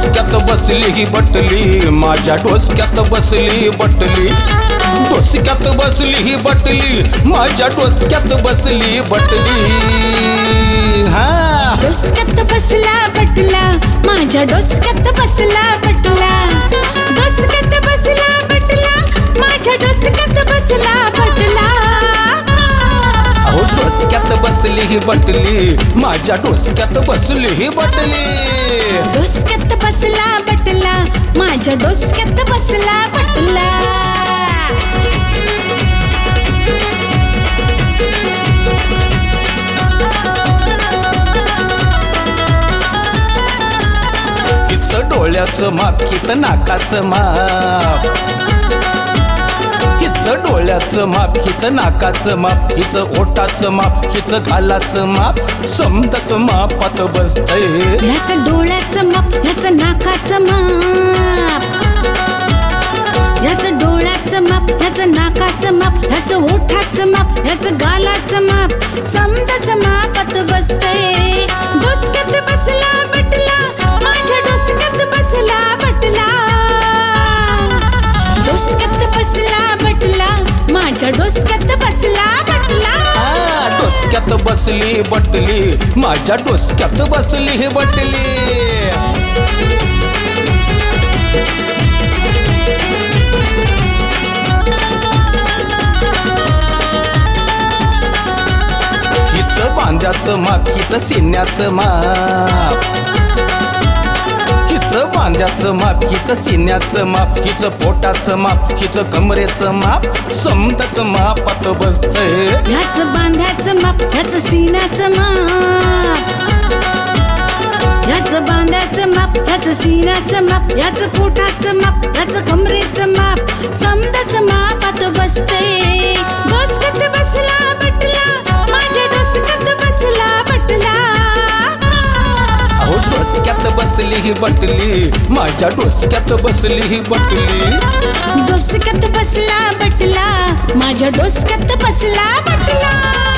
डोसक्यात बसली ही बटली, माझ्या डोसक्यात बसली बटली, डोसक्यात बसली ही बटली, माझ्या डोसक्यात बसली बटली. हा डोसक्यात बसला बटला, माझ्या डोसक्यात बसला बटला, डोसक्यात बसला बटला, माझ्या डोसक्यात बसला बटला. अहो डोसक्यात बसली ही बटली, माझ्या डोसक्यात बसली ही बटली. डोसक्यात बसला बटला, माझ्या डोसक्यात बसला बटला. हिचं डोळ्याचं माप, हिचं नाकाचं माप, हिचं डोळ्याचं माप, हिचं नाकाचं माप, हिचं ओठाचं माप, हिचं गालाचं माप, समजाचं मापात बसतंय. ह्याचं डोळ्याचं माप, ह्याचं नाकाचं माप, ह्याचं डोळ्याचं माप, ह्याचं नाकाचं माप, ह्याचं ओठाचं माप, ह्याचं गालाचं माप, समजाचं मापात बसतंय. डोसक्यात बसला बटला, माझ्या डोसक्यात बसला बटला, डोसक्यात बसला बटला, माझ्या डोसक्यात बसला बटला. डोसक्यात बसली बटली, माझ्या डोसक्यात बसली ही बटली. हिचं बांध्याचं माप, हिचं सीन्याचं माप, हिचं बांध्याचं माप, हिचं सीन्याचं माप, हिचं पोटाचं माप, हिचं कमरेचं माप, समजाचं मापात बसतंय. ह्याचं बांध्याचं माप, ह्याचं सीन्याचं माप, ह्याचं बांध्याचं माप, ह्याचं सीन्याचं माप, ह्याचं पोटाचं माप, ह्याचं कमरेचं माप, समजाचं मापात बसतंय. डोसक्यात बसला बटला, माझ्या डोसक्यात बसला बटला. अहो डोसक्यात बसली ही बटली, माझ्या डोसक्यात बसली ही बटली. डोसक्यात बसला बटला, माझ्या डोसक्यात बसला बटला.